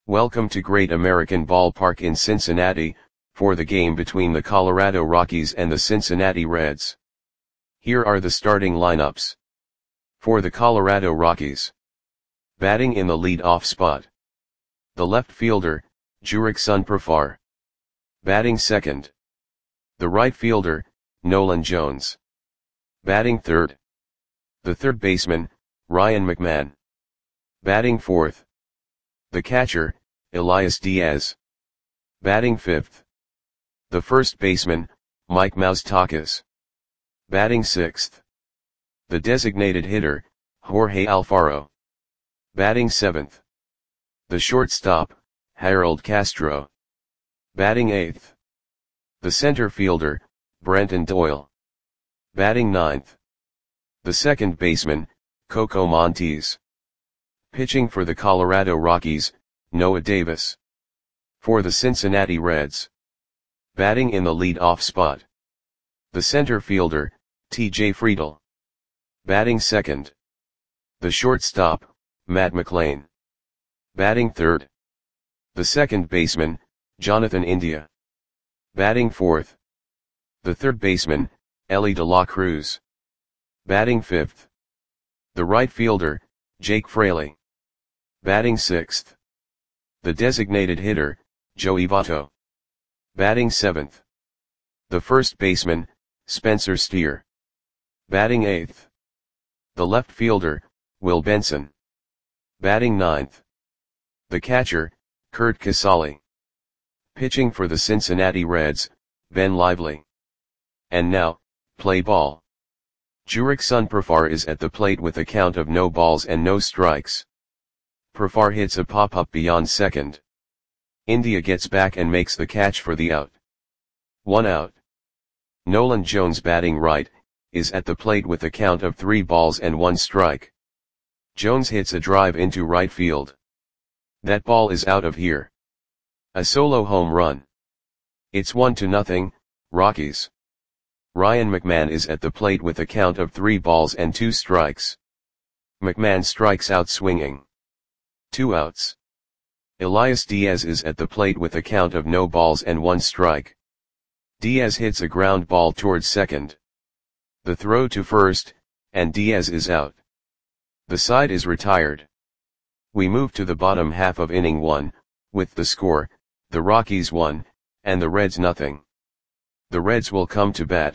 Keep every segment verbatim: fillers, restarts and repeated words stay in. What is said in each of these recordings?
Welcome to Great American Ballpark in Cincinnati, for the game between the Colorado Rockies and the Cincinnati Reds. Here are the starting lineups. For the Colorado Rockies. Batting in the lead-off spot. The left fielder, Jurickson Profar. Batting second. The right fielder, Nolan Jones. Batting third. The third baseman, Ryan McMahon. Batting fourth. The catcher, Elias Diaz. Batting fifth. The first baseman, Mike Moustakas. Batting sixth. The designated hitter, Jorge Alfaro. Batting seventh. The shortstop, Harold Castro. Batting eighth. The center fielder, Brenton Doyle. Batting ninth. The second baseman, Coco Montes. Pitching for the Colorado Rockies, Noah Davis. For the Cincinnati Reds. Batting in the lead-off spot. The center fielder, T J Friedl. Batting second. The shortstop, Matt McLain. Batting third. The second baseman, Jonathan India. Batting fourth. The third baseman, Elly De La Cruz. Batting fifth. The right fielder, Jake Fraley. Batting sixth. The designated hitter, Joey Votto. Batting seventh. The first baseman, Spencer Steer. Batting eighth. The left fielder, Will Benson. Batting ninth. The catcher, Curt Casali. Pitching for the Cincinnati Reds, Ben Lively. And now, play ball. Jurickson Profar is at the plate with a count of no balls and no strikes. Profar hits a pop-up beyond second. India gets back and makes the catch for the out. One out. Nolan Jones, batting right, is at the plate with a count of three balls and one strike. Jones hits a drive into right field. That ball is out of here. A solo home run. It's one to nothing, Rockies. Ryan McMahon is at the plate with a count of three balls and two strikes. McMahon strikes out swinging. Two outs. Elias Diaz is at the plate with a count of no balls and one strike. Diaz hits a ground ball towards second. The throw to first, and Diaz is out. The side is retired. We move to the bottom half of inning one, with the score, the Rockies one, and the Reds nothing. The Reds will come to bat.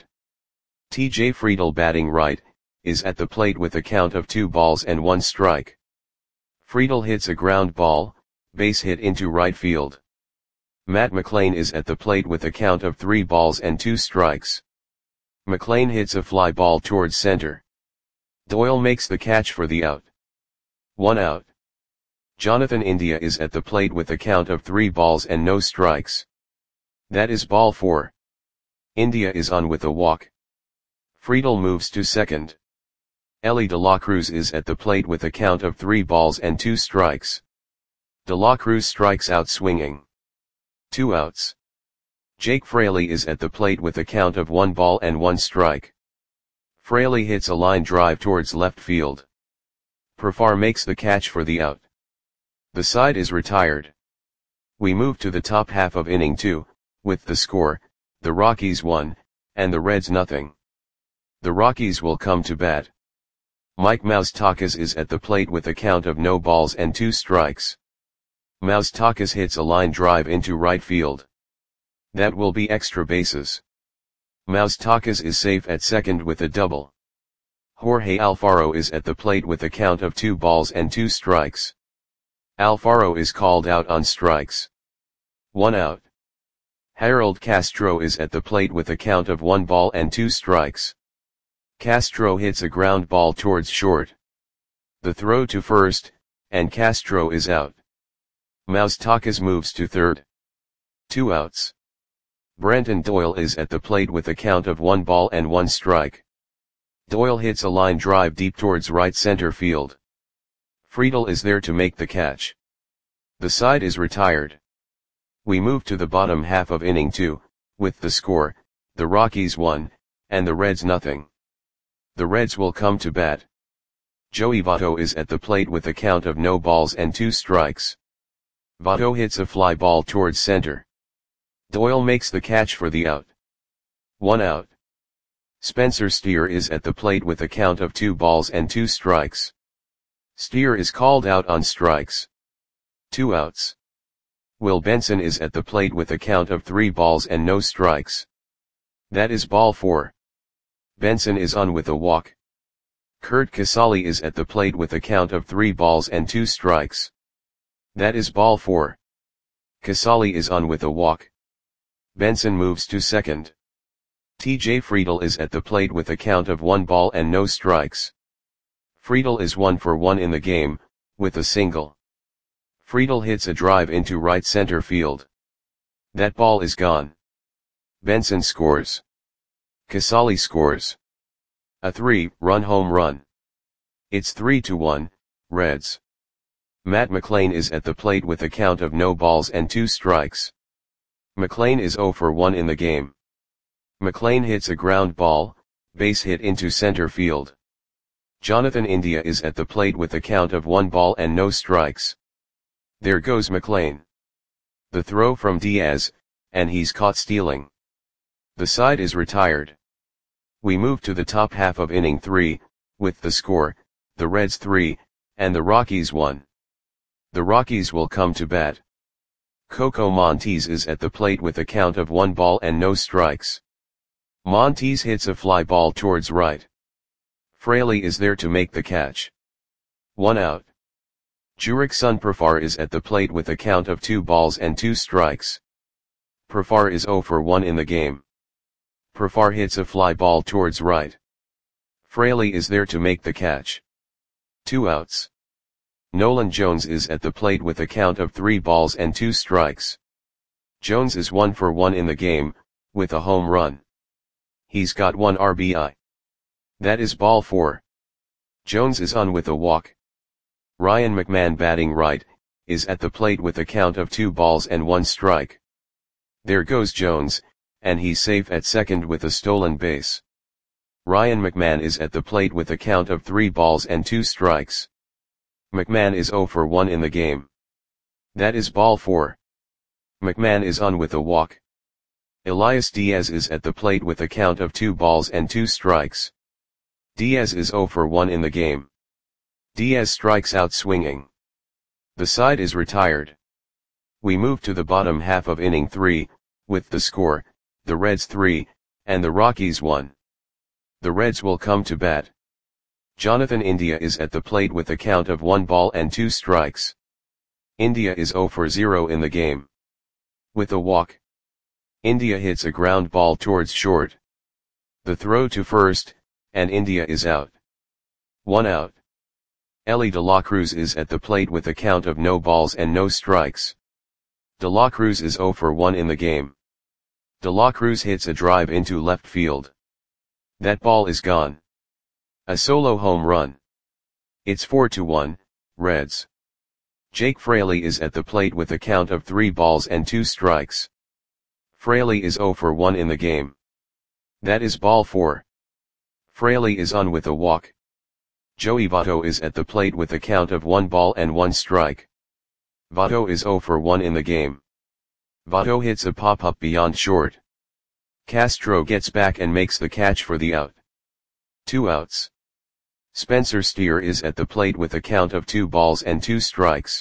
T J Friedl, batting right, is at the plate with a count of two balls and one strike. Friedl hits a ground ball, base hit into right field. Matt McLain is at the plate with a count of three balls and two strikes. McLain hits a fly ball towards center. Doyle makes the catch for the out. One out. Jonathan India is at the plate with a count of three balls and no strikes. That is ball four. India is on with a walk. Friedl moves to second. Elly De La Cruz is at the plate with a count of three balls and two strikes. De La Cruz strikes out swinging. Two outs. Jake Fraley is at the plate with a count of one ball and one strike. Fraley hits a line drive towards left field. Profar makes the catch for the out. The side is retired. We move to the top half of inning two, with the score, the Rockies one, and the Reds nothing. The Rockies will come to bat. Mike Moustakas is at the plate with a count of no balls and two strikes. Moustakas hits a line drive into right field. That will be extra bases. Moustakas is safe at second with a double. Jorge Alfaro is at the plate with a count of two balls and two strikes. Alfaro is called out on strikes. One out. Harold Castro is at the plate with a count of one ball and two strikes. Castro hits a ground ball towards short. The throw to first, and Castro is out. Moustakas moves to third. Two outs. Brenton Doyle is at the plate with a count of one ball and one strike. Doyle hits a line drive deep towards right center field. Friedl is there to make the catch. The side is retired. We move to the bottom half of inning two, with the score, the Rockies one, and the Reds nothing. The Reds will come to bat. Joey Votto is at the plate with a count of no balls and two strikes. Votto hits a fly ball towards center. Doyle makes the catch for the out. One out. Spencer Steer is at the plate with a count of two balls and two strikes. Steer is called out on strikes. Two outs. Will Benson is at the plate with a count of three balls and no strikes. That is ball four. Benson is on with a walk. Curt Casali is at the plate with a count of three balls and two strikes. That is ball four. Casali is on with a walk. Benson moves to second. T J Friedl is at the plate with a count of one ball and no strikes. Friedl is one for one in the game, with a single. Friedl hits a drive into right center field. That ball is gone. Benson scores. Casali scores. A three-run home run. It's three to one, Reds. Matt McLain is at the plate with a count of no balls and two strikes. McLain is zero for one in the game. McLain hits a ground ball, base hit into center field. Jonathan India is at the plate with a count of one ball and no strikes. There goes McLain. The throw from Diaz, and he's caught stealing. The side is retired. We move to the top half of inning three, with the score, the Reds three, and the Rockies one. The Rockies will come to bat. Coco Montes is at the plate with a count of one ball and no strikes. Montes hits a fly ball towards right. Fraley is there to make the catch. One out. Jurickson Profar is at the plate with a count of two balls and two strikes. Profar is zero for one in the game. Profar hits a fly ball towards right. Fraley is there to make the catch. Two outs. Nolan Jones is at the plate with a count of three balls and two strikes. Jones is one for one in the game, with a home run. He's got one R B I. That is ball four. Jones is on with a walk. Ryan McMahon batting right, is at the plate with a count of two balls and one strike. There goes Jones, and he's safe at second with a stolen base. Ryan McMahon is at the plate with a count of three balls and two strikes. McMahon is zero for one in the game. That is ball four. McMahon is on with a walk. Elias Diaz is at the plate with a count of two balls and two strikes. Diaz is zero for one in the game. Diaz strikes out swinging. The side is retired. We move to the bottom half of inning three, with the score, the Reds three, and the Rockies one. The Reds will come to bat. Jonathan India is at the plate with a count of one ball and two strikes. India is zero for zero in the game. With a walk. India hits a ground ball towards short. The throw to first, and India is out. One out. Elly De La Cruz is at the plate with a count of no balls and no strikes. De La Cruz is zero for one in the game. De La Cruz hits a drive into left field. That ball is gone. A solo home run. It's four to one, Reds. Jake Fraley is at the plate with a count of three balls and two strikes. Fraley is zero for one in the game. That is ball four. Fraley is on with a walk. Joey Votto is at the plate with a count of one ball and one strike. Votto is zero for one in the game. Votto hits a pop-up beyond short. Castro gets back and makes the catch for the out. Two outs. Spencer Steer is at the plate with a count of two balls and two strikes.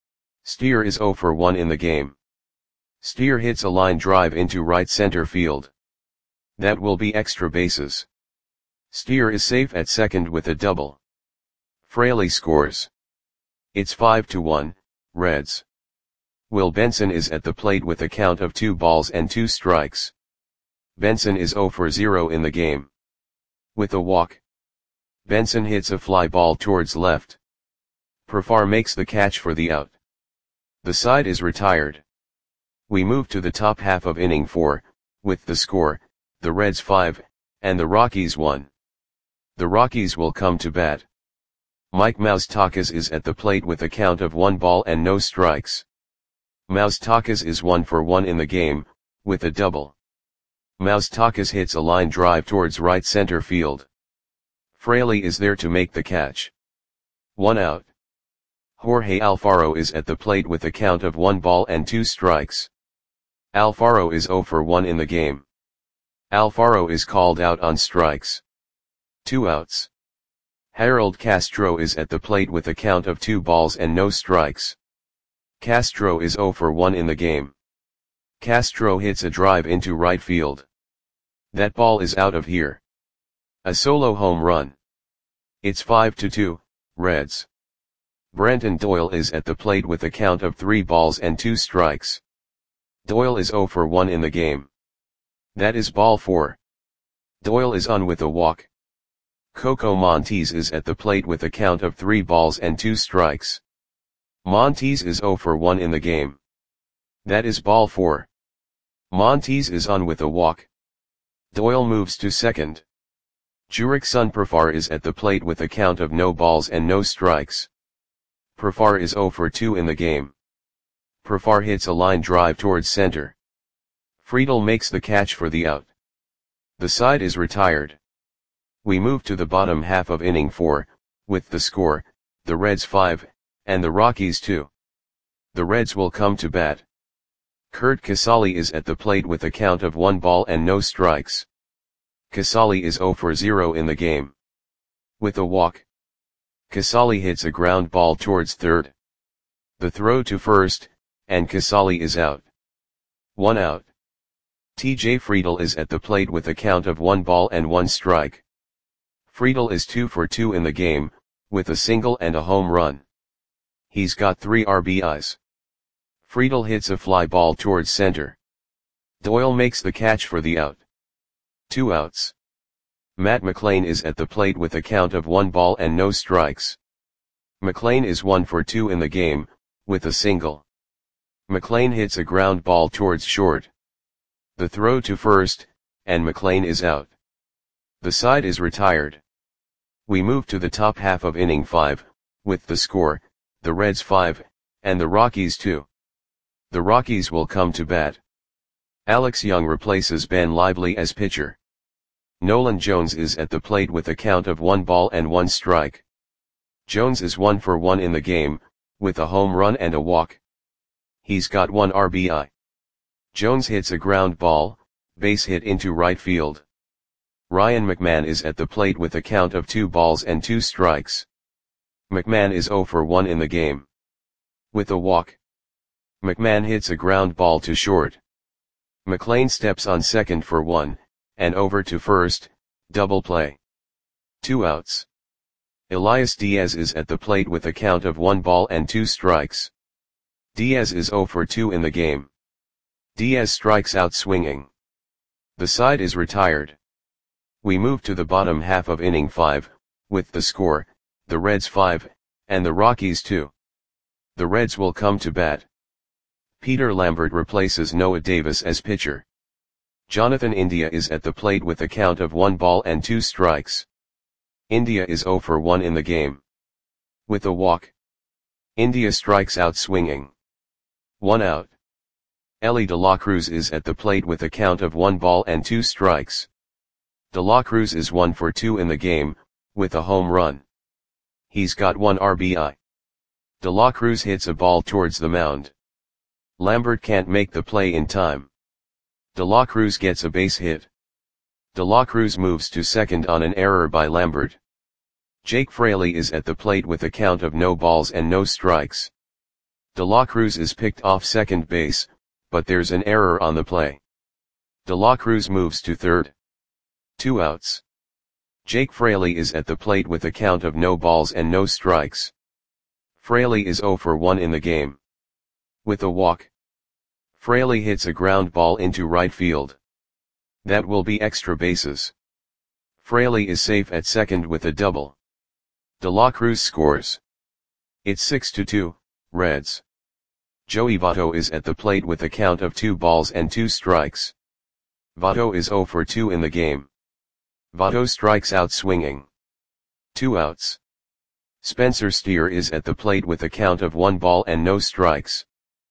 Steer is zero for one in the game. Steer hits a line drive into right center field. That will be extra bases. Steer is safe at second with a double. Fraley scores. It's five to one, Reds. Will Benson is at the plate with a count of two balls and two strikes. Benson is zero for zero in the game. With a walk. Benson hits a fly ball towards left. Profar makes the catch for the out. The side is retired. We move to the top half of inning four, with the score, the Reds five, and the Rockies one. The Rockies will come to bat. Mike Moustakas is at the plate with a count of one ball and no strikes. Moustakas is one for one in the game, with a double. Moustakas hits a line drive towards right center field. Fraley is there to make the catch. One out. Jorge Alfaro is at the plate with a count of one ball and two strikes. Alfaro is zero for one in the game. Alfaro is called out on strikes. Two outs. Harold Castro is at the plate with a count of two balls and no strikes. Castro is zero for one in the game. Castro hits a drive into right field. That ball is out of here. A solo home run. It's five to two, Reds. Brenton Doyle is at the plate with a count of three balls and two strikes. Doyle is zero for one in the game. That is ball four. Doyle is on with a walk. Coco Montes is at the plate with a count of three balls and two strikes. Montes is zero for one in the game. That is ball four. Montes is on with a walk. Doyle moves to second. Jurickson Profar is at the plate with a count of no balls and no strikes. Profar is zero for two in the game. Profar hits a line drive towards center. Friedel makes the catch for the out. The side is retired. We move to the bottom half of inning four, with the score, the Reds five, and the Rockies two. The Reds will come to bat. Curt Casali is at the plate with a count of one ball and no strikes. Casali is zero for zero in the game. With a walk. Casali hits a ground ball towards third. The throw to first, and Casali is out. One out. T J Friedel is at the plate with a count of one ball and one strike. Friedel is two for two in the game, with a single and a home run. He's got three R B Is. Friedel hits a fly ball towards center. Doyle makes the catch for the out. Two outs. Matt McLain is at the plate with a count of one ball and no strikes. McLain is one for two in the game, with a single. McLain hits a ground ball towards short. The throw to first, and McLain is out. The side is retired. We move to the top half of inning five, with the score, the Reds five, and the Rockies two. The Rockies will come to bat. Alex Young replaces Ben Lively as pitcher. Nolan Jones is at the plate with a count of one ball and one strike. Jones is one for one in the game, with a home run and a walk. He's got one R B I. Jones hits a ground ball, base hit into right field. Ryan McMahon is at the plate with a count of two balls and two strikes. McMahon is zero for one in the game. With a walk. McMahon hits a ground ball to short. McLain steps on second for one, and over to first, double play. Two outs. Elias Diaz is at the plate with a count of one ball and two strikes. Diaz is zero for two in the game. Diaz strikes out swinging. The side is retired. We move to the bottom half of inning five, with the score, the Reds five, and the Rockies two. The Reds will come to bat. Peter Lambert replaces Noah Davis as pitcher. Jonathan India is at the plate with a count of one ball and two strikes. India is zero for one in the game. With a walk. India strikes out swinging. One out. Elly De La Cruz is at the plate with a count of one ball and two strikes. De La Cruz is one for two in the game, with a home run. He's got one R B I. De La Cruz hits a ball towards the mound. Lambert can't make the play in time. De La Cruz gets a base hit. De La Cruz moves to second on an error by Lambert. Jake Fraley is at the plate with a count of no balls and no strikes. De La Cruz is picked off second base, but there's an error on the play. De La Cruz moves to third. Two outs. Jake Fraley is at the plate with a count of no balls and no strikes. Fraley is zero for one in the game. With a walk. Fraley hits a ground ball into right field. That will be extra bases. Fraley is safe at second with a double. De La Cruz scores. It's six to two, Reds. Joey Votto is at the plate with a count of two balls and two strikes. Votto is zero for two in the game. Votto strikes out swinging. Two outs. Spencer Steer is at the plate with a count of one ball and no strikes.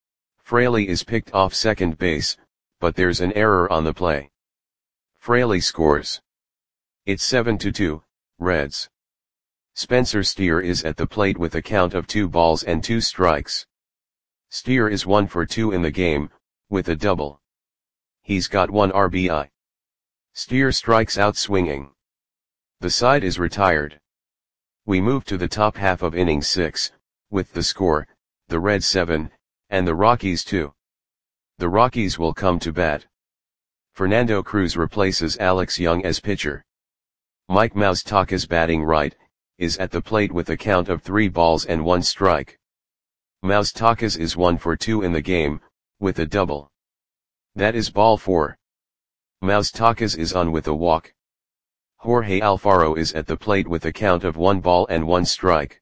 Fraley is picked off second base, but there's an error on the play. Fraley scores. It's seven to two, Reds. Spencer Steer is at the plate with a count of two balls and two strikes. Steer is one for two in the game, with a double. He's got one R B I. Steer strikes out swinging. The side is retired. We move to the top half of inning six, with the score, the Reds seven, and the Rockies two. The Rockies will come to bat. Fernando Cruz replaces Alex Young as pitcher. Mike Moustakas, batting right, is at the plate with a count of three balls and one strike. Moustakas is one for two in the game, with a double. That is ball four. Moustakas is on with a walk. Jorge Alfaro is at the plate with a count of one ball and one strike.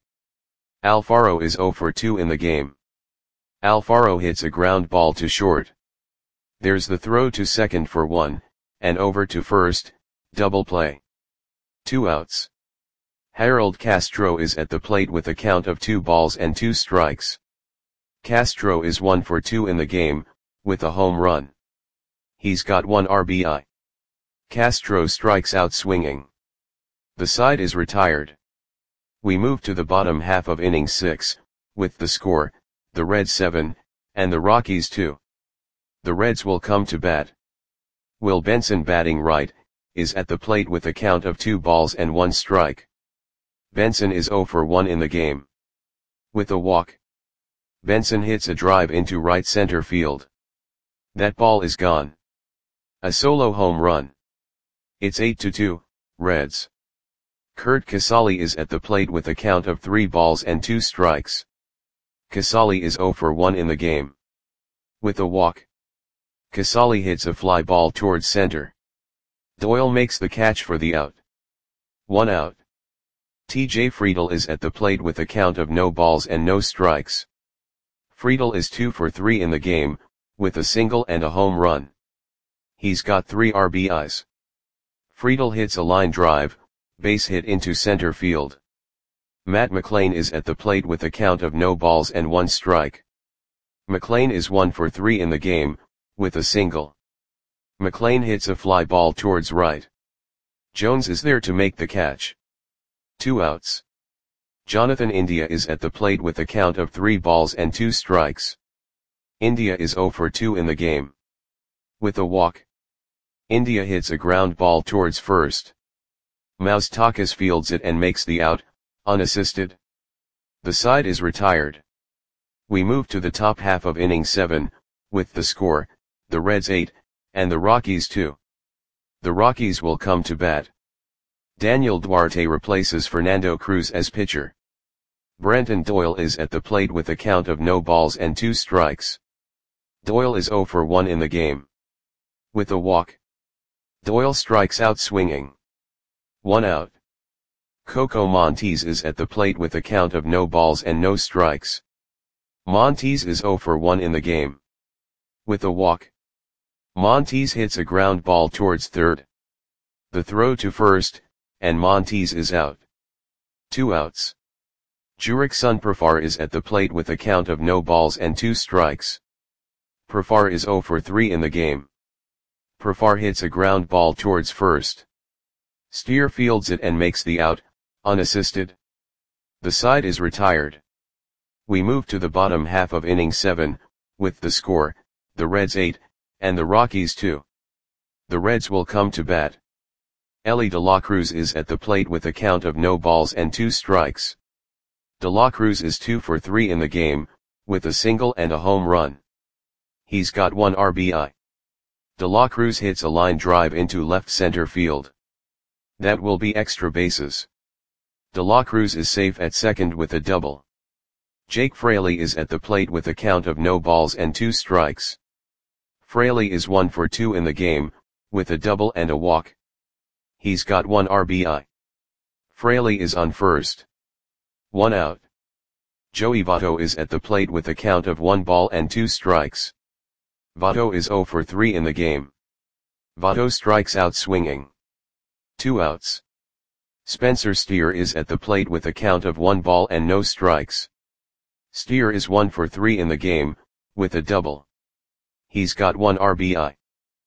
Alfaro is zero for two in the game. Alfaro hits a ground ball to short. There's the throw to second for one, and over to first, double play. Two outs. Harold Castro is at the plate with a count of two balls and two strikes. Castro is one for two in the game, with a home run. He's got one R B I. Castro strikes out swinging. The side is retired. We move to the bottom half of inning six, with the score, the Reds seven, and the Rockies two. The Reds will come to bat. Will Benson, batting right, is at the plate with a count of two balls and one strike. Benson is zero for one in the game. With a walk. Benson hits a drive into right center field. That ball is gone. A solo home run. It's eight to two, Reds. Curt Casali is at the plate with a count of three balls and two strikes. Casali is zero for one in the game. With a walk. Casali hits a fly ball towards center. Doyle makes the catch for the out. One out. T J Friedl is at the plate with a count of no balls and no strikes. Friedl is two for three in the game, with a single and a home run. He's got three R B Is. Friedl hits a line drive, base hit into center field. Matt McLain is at the plate with a count of no balls and one strike. McLain is one for three in the game, with a single. McLain hits a fly ball towards right. Jones is there to make the catch. Two outs. Jonathan India is at the plate with a count of three balls and two strikes. India is zero for two in the game. With a walk. India hits a ground ball towards first. Moustakas fields it and makes the out, unassisted. The side is retired. We move to the top half of inning seven, with the score, the Reds eight, and the Rockies two. The Rockies will come to bat. Daniel Duarte replaces Fernando Cruz as pitcher. Brenton Doyle is at the plate with a count of no balls and two strikes. Doyle is zero for one in the game. With a walk. Doyle strikes out swinging. One out. Coco Montes is at the plate with a count of no balls and no strikes. Montes is zero for one in the game. With a walk. Montes hits a ground ball towards third. The throw to first, and Montes is out. Two outs. Jurickson Profar is at the plate with a count of no balls and two strikes. Profar is zero for three in the game. Profar hits a ground ball towards first. Steer fields it and makes the out, unassisted. The side is retired. We move to the bottom half of inning seven, with the score, the Reds eight, and the Rockies two. The Reds will come to bat. Elly De La Cruz is at the plate with a count of no balls and two strikes. De La Cruz is two for three in the game, with a single and a home run. He's got one R B I. De La Cruz hits a line drive into left center field. That will be extra bases. De La Cruz is safe at second with a double. Jake Fraley is at the plate with a count of no balls and two strikes. Fraley is one for two in the game, with a double and a walk. He's got one R B I. Fraley is on first. One out. Joey Votto is at the plate with a count of one ball and two strikes. Votto is zero for three in the game. Votto strikes out swinging. Two outs. Spencer Steer is at the plate with a count of one ball and no strikes. Steer is one for three in the game, with a double. He's got one R B I.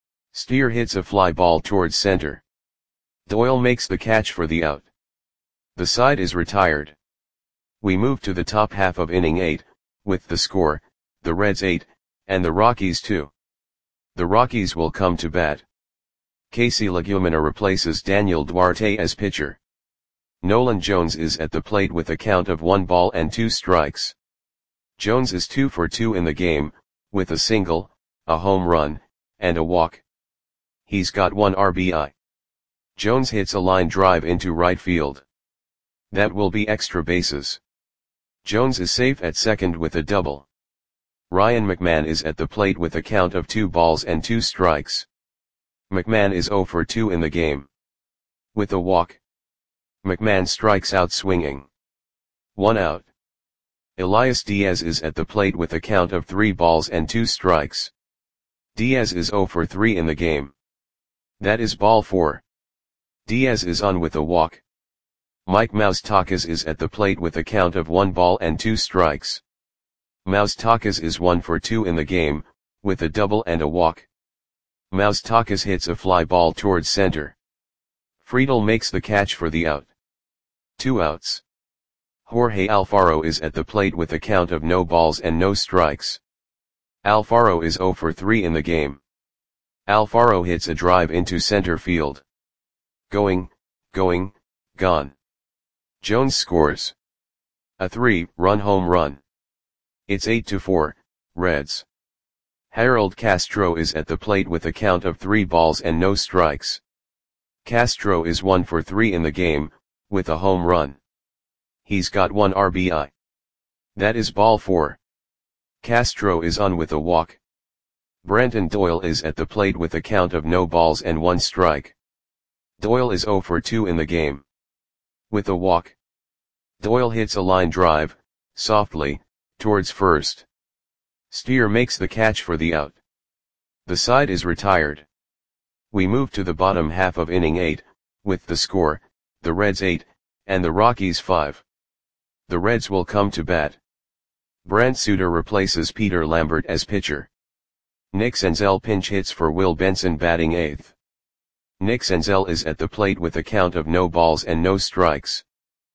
Steer hits a fly ball towards center. Doyle makes the catch for the out. The side is retired. We move to the top half of inning eight, with the score, the Reds eight, and the Rockies two. The Rockies will come to bat. Casey Legumina replaces Daniel Duarte as pitcher. Nolan Jones is at the plate with a count of one ball and two strikes. Jones is two for two in the game, with a single, a home run, and a walk. He's got one R B I. Jones hits a line drive into right field. That will be extra bases. Jones is safe at second with a double. Ryan McMahon is at the plate with a count of two balls and two strikes. McMahon is zero for two in the game. With a walk. McMahon strikes out swinging. One out. Elias Diaz is at the plate with a count of three balls and two strikes. Diaz is zero for three in the game. That is ball four. Diaz is on with a walk. Mike Moustakas is at the plate with a count of one ball and two strikes. Moustakas is one for two in the game, with a double and a walk. Moustakas hits a fly ball towards center. Friedel makes the catch for the out. Two outs. Jorge Alfaro is at the plate with a count of no balls and no strikes. Alfaro is zero for three in the game. Alfaro hits a drive into center field. Going, going, gone. Jones scores a three-run home run. It's eight to four, Reds. Harold Castro is at the plate with a count of three balls and no strikes. Castro is one for three in the game, with a home run. He's got one R B I. That is ball four. Castro is on with a walk. Brenton Doyle is at the plate with a count of no balls and one strike. Doyle is zero for two in the game. With a walk. Doyle hits a line drive, softly, towards first. Steer makes the catch for the out. The side is retired. We move to the bottom half of inning eight, with the score, the Reds eight, and the Rockies five. The Reds will come to bat. Brent Suter replaces Peter Lambert as pitcher. Nick Senzel pinch hits for Will Benson batting eighth. Nick Senzel is at the plate with a count of no balls and no strikes.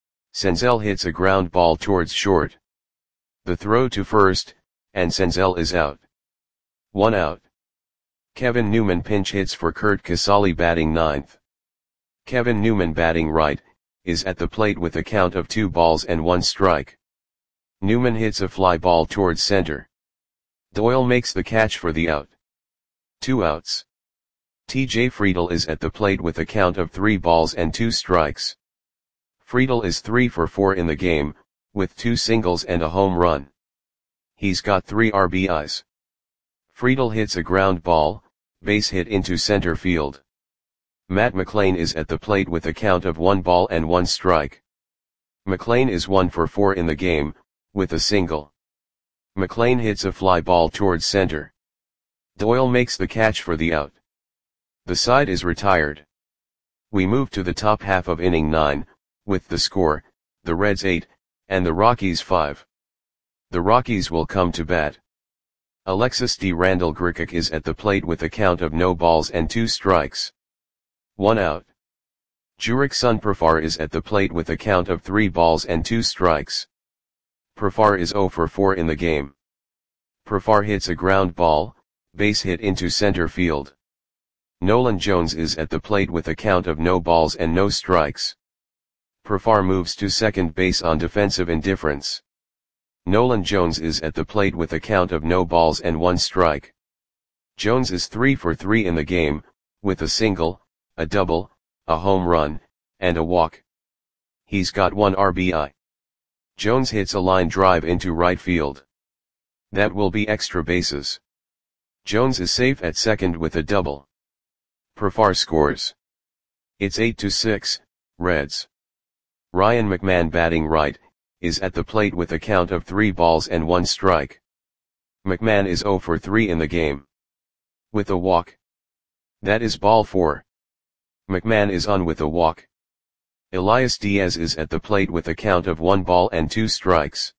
Senzel hits a ground ball towards short. The throw to first, and Senzel is out. One out. Kevin Newman pinch hits for Curt Casali batting ninth. Kevin Newman batting right, is at the plate with a count of two balls and one strike. Newman hits a fly ball towards center. Doyle makes the catch for the out. Two outs. T J Friedel is at the plate with a count of three balls and two strikes. Friedel is three for four in the game, with two singles and a home run. He's got three R B Is. Friedel hits a ground ball, base hit into center field. Matt McLain is at the plate with a count of one ball and one strike. McLain is one for four in the game, with a single. McLain hits a fly ball towards center. Doyle makes the catch for the out. The side is retired. We move to the top half of inning nine, with the score, the Reds eight, and the Rockies five. The Rockies will come to bat. Alexis D. Randall Grichuk is at the plate with a count of no balls and two strikes. One out. Jurickson Profar is at the plate with a count of three balls and two strikes. Profar is zero for four in the game. Profar hits a ground ball, base hit into center field. Nolan Jones is at the plate with a count of no balls and no strikes. Profar moves to second base on defensive indifference. Nolan Jones is at the plate with a count of no balls and one strike. Jones is three for three in the game, with a single, a double, a home run, and a walk. He's got one R B I. Jones hits a line drive into right field. That will be extra bases. Jones is safe at second with a double. Profar scores. It's eight to six, Reds. Ryan McMahon batting right, is at the plate with a count of three balls and one strike. McMahon is zero for three in the game. With a walk. That is ball four. McMahon is on with a walk. Elias Diaz is at the plate with a count of one ball and two strikes.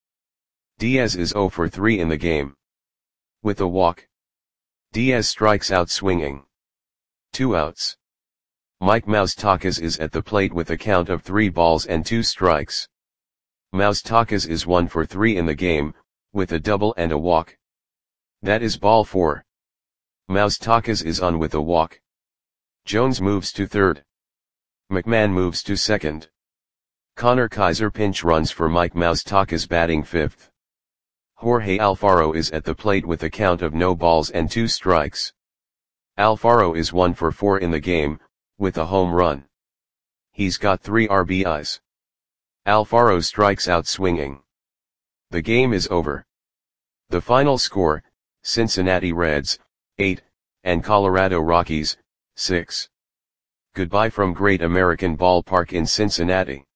Diaz is zero for three in the game. With a walk. Diaz strikes out swinging. Two outs. Mike Moustakas is at the plate with a count of three balls and two strikes. Moustakas is one for three in the game, with a double and a walk. That is ball four. Moustakas is on with a walk. Jones moves to third. McMahon moves to second. Connor Kaiser pinch runs for Mike Moustakas batting fifth. Jorge Alfaro is at the plate with a count of no balls and two strikes. Alfaro is one for four in the game, with a home run. He's got three R B Is. Alfaro strikes out swinging. The game is over. The final score, Cincinnati Reds, eight, and Colorado Rockies, six. Goodbye from Great American Ballpark in Cincinnati.